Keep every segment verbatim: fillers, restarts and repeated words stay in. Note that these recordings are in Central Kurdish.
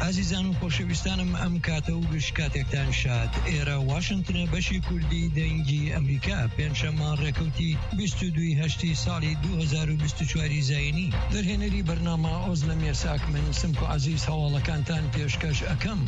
ئازیزان و خۆشەویستانم ئەم کاتە و گشت کاتێکتان شاد. ئێرە واشنگتنە بەشی کوردی دەنگی ئەمریکا پێنجشەممە ڕێکەوتی بیست و دوو هەشتی ساڵی دوو هەزار و بیست و چوار زاینی دەرهێنەری بەرنامە ئۆز لە مێرساک من سمک و عەزیز هەواڵەکانتان پێشکەش ئەکەم.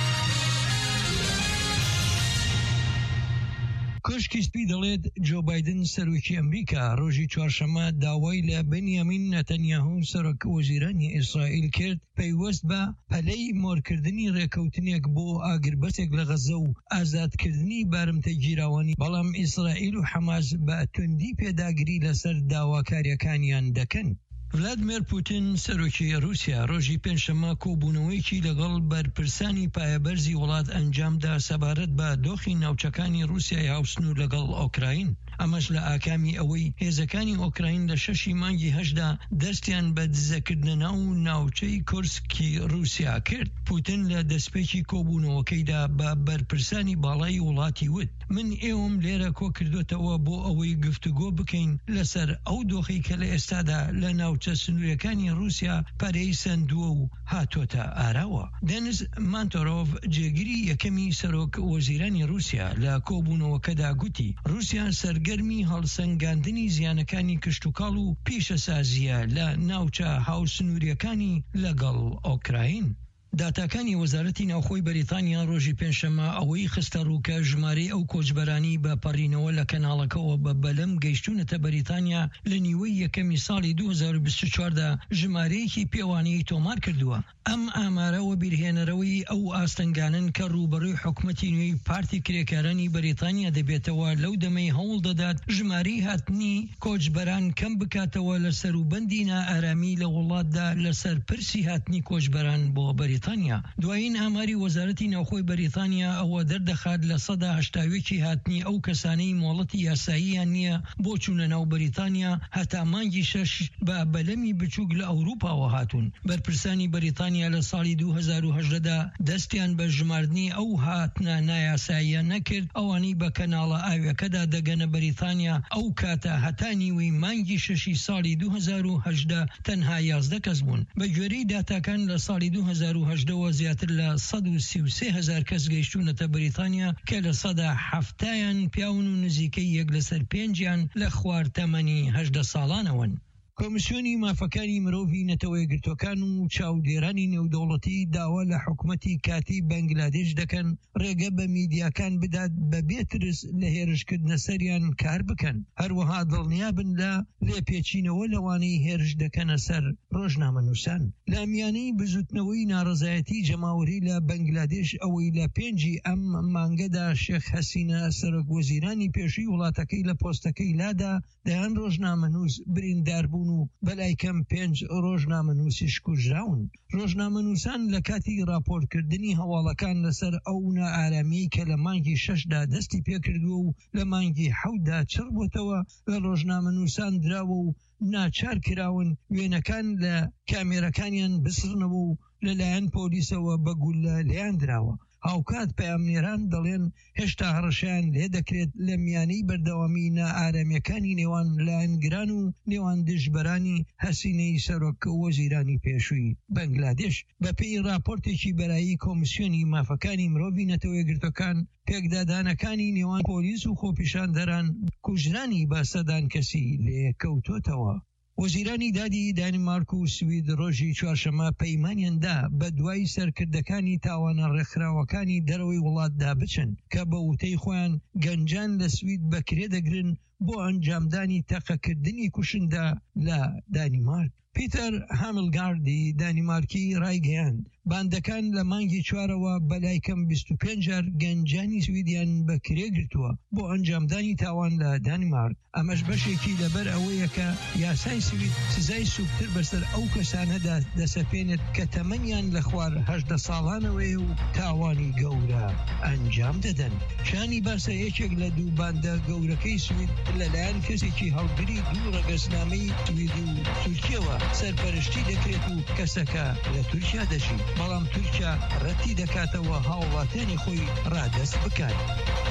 کۆشکی سپی دەڵێت جۆ بایدن سەرۆکی ئەمریکا ڕۆژی چوارشەممە داوای لە بەنیامین نەتەنیاهو سەرۆک وەزیرانی ئیسرائیل کرد پەیوەست بە پەلەی مۆرکردنی ڕێکەوتنێک بۆ ئاگربەسێک لە غەزە و ئازادکردنی بارمتە گیراوانی، بەڵام ئیسرائیل و حەماس بە توندی پێداگری لەسەر داواکاریەکانیان دەکەن. ڤلادیمیر پوتین سەرۆکی رووسیا ڕۆژی پێنجشەممە کۆبوونەوەیکی لەگەڵ بەرپرسانی پایەبەرزی وڵات ئەنجامدا سەبارەت بە دۆخی ناوچەکانی رووسیای هاوسنوور لەگەڵ ئۆکراین. ئەمەش لە ئاکامی ئەوەی هێزەکانی ئۆکراین لە شەشی مانگی هەشدا دەستیان بە دزەکردنە ناو ناوچەی کورسکی رووسیا کرد. پوتین لە دەستپێکی کۆبوونەوەکەیدا بە بەرپرسانی باڵای وڵاتی وت: من ئێوەم لێرە کۆ کردوتەوە بۆ ئەوەی گفتوگۆ بکەین لەسەر ئەو دۆخی کە لە ئێستادا لە ناوچە سنوورەکانی رووسیا پارەی سندووە و هاتۆتە ئاراوە. دێنیس مانتۆرۆڤ جێگیری یەکەمی سەرۆک وەزیرانی رووسیا لە کۆبوونەوەکەدا گوتی رووسیا سەرگەرمی هەڵسەنگاندنی زیانەکانی کشتوکاڵ و پیشەسازیە لە ناوچە هاوسنووریەکانی لەگەڵ ئۆکراین. داتاکانی وەزارەتی ناوخۆی بەریتانیا ڕۆژی پێنجشەممە ئەوەی خستە ڕووکە ژمارەی ئەو کۆچبەرانی بە پەڕینەوە لە کەناڵەکەەوە بە بەلەم گەیشتونەتە بەریتانیا لە نیوەی یەکەمی ساڵی دوو هەزار و بیست و چواردا ژمارەیەکی پێوانەی تۆمار کردووە. ئەم ئامارەوە بیرهێنەرەوەی ئەو ئاستەنگانن کە ڕوبەڕووی حکومەتی نوێی پارتی کرێکارانی بەریتانیا دەبێتەوە لەو دەمەی هەوڵ دەدات ژمارەی هاتنی کۆچبەران کەم بکاتەوە لە سەروبەندی نائارامی لە وڵاتدا لەسەر پرسی هاتنی کۆچبەران بۆ بەریتانیا. دوایین ئاماری وەزارەتی ناوخۆی بەریتانیا ئەوە دەردەخات لە سەدا هەشتاوێکی هاتنی ئەو کەسانەی مۆڵەتی یاساییان نییە بۆ چوونە ناو بەریتانیا هەتا مانگی شەش بە بەلەمی بچووک لە ئەوروپاوە هاتوون. بەرپرسانی بەریتانیا لە ساڵی دوو هەزار و هەژدەدا دەستیان بە ژماردنی ئەو هاتنە نایاساییە نەکرد ئەوانەی بە کەناڵە ئاویەکەدا دەگەنە بەریتانیا. ئەو کاتە هەتا نیوەی مانگی شەشی ساڵی دوو هەزار و هەژدە تەنها یازدە کەس بوون. بە گوێرەی داتاکان لە ساڵی دوو هەزار و هەژدەوە زیاتر لە سەد و سی و سێ هەزار کەس گەیشتونەتە بەریتانیا کە لە سەدا هەفتایان پیاون و نزیکەی یەک لەسەر پێنجیان لە خوار تەمەنی هەژدە ساڵانەوەن. کۆمیسیۆنی مافەکانی مرۆڤی نەتەوە یەکگرتوەکان و چاودێرانی نێودەوڵەتی داوا لە حکومەتی کاتی بەنگلادێش دەکەن ڕێگە بە میدیاکان بدات بە بێترس لە هێرشکردنە سەریان کار بکەن. هەروەها دڵنیابن لە لێپێچینەوە لەوانەی هێرش دەکەنە سەر ڕۆژنامەنووسان. لە میانەی بزوتنەوەی ناڕزایەتی جەماوەری لە بەنگلادێش ئەوەی لە پێنجی ئەم مانگەدا شێخ حەسینە سەرۆک وەزیرانی پێشووی وڵاتەکەی لە پۆستەکەی لادا دەیان ڕۆژنامەنووس بریندار بوون و بەلای کەم پێنج ڕۆژنامەنووسیش کوژراون. ڕۆژنامەنووسان لە کاتی راپۆرتکردنی هەواڵەکان لەسەر ئەو نائارامی کە لە مانگی شەشدا دەستی پێکردووە و لە مانگی حەوتدا چڕ بووتەوە لە ڕۆژنامەنووسان دراوە و ناچار کراون وێنەکان لە کامێرەکانیان بسڕنەوە و لەلایەن پۆلیسەوە بەگولە لێیان دراوە. هاوکات پەیامنێران دەڵێن هێشتا هەڕەشیان لێ دەکرێت لە میانەی بەردەوامی نائارامەکانی نێوان لایەنگران و نێوان دژبەرانی حەسینەی سەرۆک وەزیرانی پێشووی بەنگلادێش. بەپێی راپۆرتێکی بەرایی کۆمیسیۆنی مافەکانی مرۆڤی نەتەوە یەکگرتوەکان پێکدادانەکانی نێوان پۆلیس و خۆپیشاندەران کوژرانی بە سەدان کەسی لێکەوتۆتەوە. وەزیرانی دادی دانیمارک و سوید ڕۆژی چوارشەممە پەیمانیاندا بە دوای سەرکردەکانی تاوانە ڕێکخراوەکانی دەرەوەی وڵاتدا بچن کە بە وتەی خۆیان گەنجان لە سوید بەکرێ دەگرن بۆ ئەنجامدانی تەقەکردنی کوشندا لە دانیمارک. پیتەر هاملگاردی دانیمارکی ڕایگەیاند باندەکان لە مانگی چوارەوە بەلای کەم بیست و پێنج جار گەنجانی سویدیان بەکرێ گرتووە بۆ ئەنجامدانی تاوان لە دانیمارک. ئەمەش بەشێکی لەبەر ئەوەیە کە یاسای سوید سزای سوکتر بەسەر ئەو کەسانەدا دەسەپێنێت کە تەمەنیان لە خوار هەژدە ساڵانەوەی و تاوانی گەورە ئەنجام دەدەن. شانی باسە یەکێک لە دوو باندە گەورەکەی سوید لەلایەن کەسێکی هەڵگری دوو ڕەگەزنامەی سوید و تورکیەوە سەرپەرشتی دەکرێت و کەسەکە لە تورکیا دەژی، بەڵام تورکیا ڕەتی دەکاتەوە هاوڵاتیانی خۆی ڕادەست بکات.